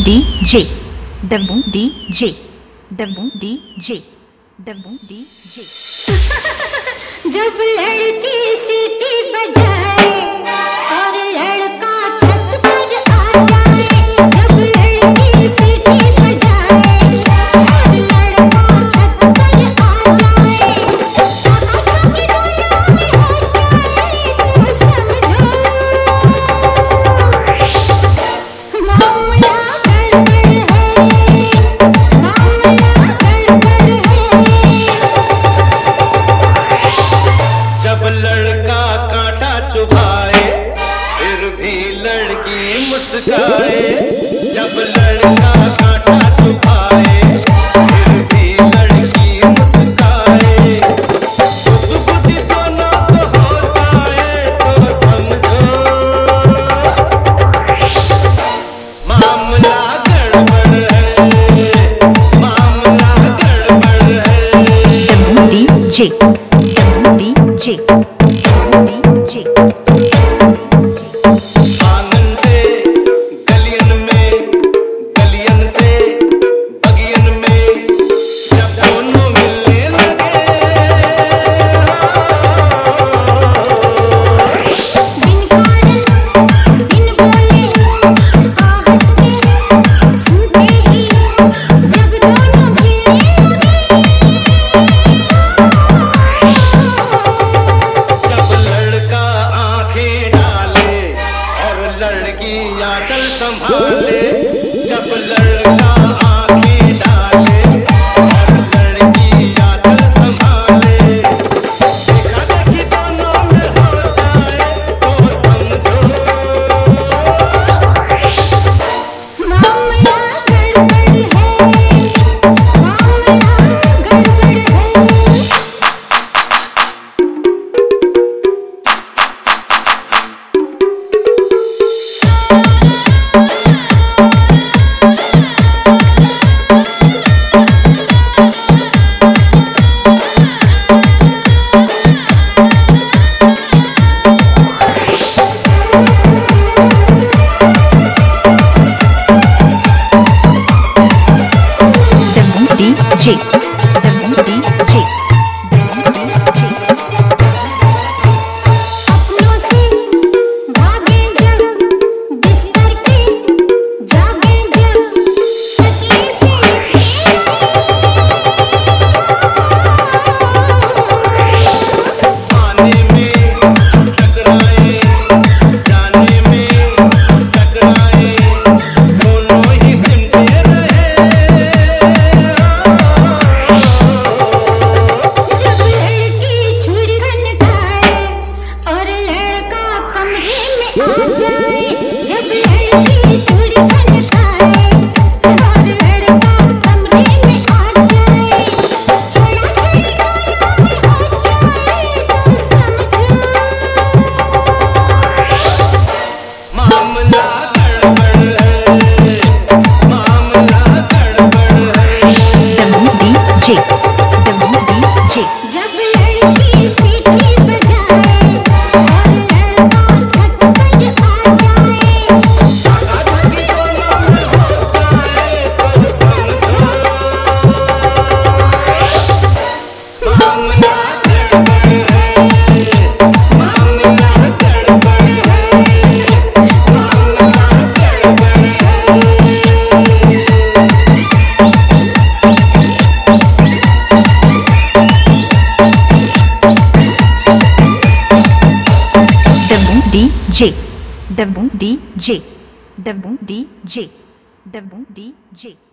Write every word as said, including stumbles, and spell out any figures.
DJ Dabbu DJ Dabbu DJ Dabbu DJ. जब लड़की सीटी बजाए और लड़का छत पर आ जाए, जब लड़की सीटी बजाए और लड़का छत पर आ जाए, आँखों की डोरियों में हो जाए तो समझो मामला गड़बड़ है, मामला गड़बड़ है। जब लड़का कांटा चुभाए फिर भी लड़की मुस्काए, जब लड़का कांटा चुभाए फिर भी लड़की मुस्काए, बुद्धि दोनों को हो जाए तो समझो मामला गड़बड़ है, मामला गड़बड़ है। DJ DJ DJ. आंगन से गलियन में, गलियन से बगियन में, जब दोनों मिलने लगे बिन कारण बिन बोले आहट से सुनते ही जब दोनों खिलने जब लड़का आंखें डाले और लड़की आंचल संभाले, जब लड़का आंखें डाले और लड़की आंचल संभाले, देखा देखी दोनों में हो जाए तो समझो मामला गड़बड़ है, मामला गड़बड़ है। Dabbu DJ Dabbu DJ Dabbu DJ. अपनों से भागे जब बिस्तर पे जागे जब तकिए से आने में टकराए जाने में टकराए, दोनों ही सिमटे रहे। जब लड़की छुरी खनकाए और लड़का कमरे में आ जाए, जब लड़की छुरी खनकाए और लड़का कमरे में आ जाए, छोड़ा छोड़ी डोरियों में हो जाए तो समझो मामला गड़बड़ है, मामला गड़बड़ है। Dabbu DJ Dabbu DJ. जब लड़की सीटी बजाए और लड़का छत पर आ जाए, आँखों की दोनों में हो जाए तो समझो मामला गड़बड़ है, मामला गड़बड़ है, मामला गड़बड़ Dabbu DJ Dabbu DJ Dabbu DJ Dabbu DJ.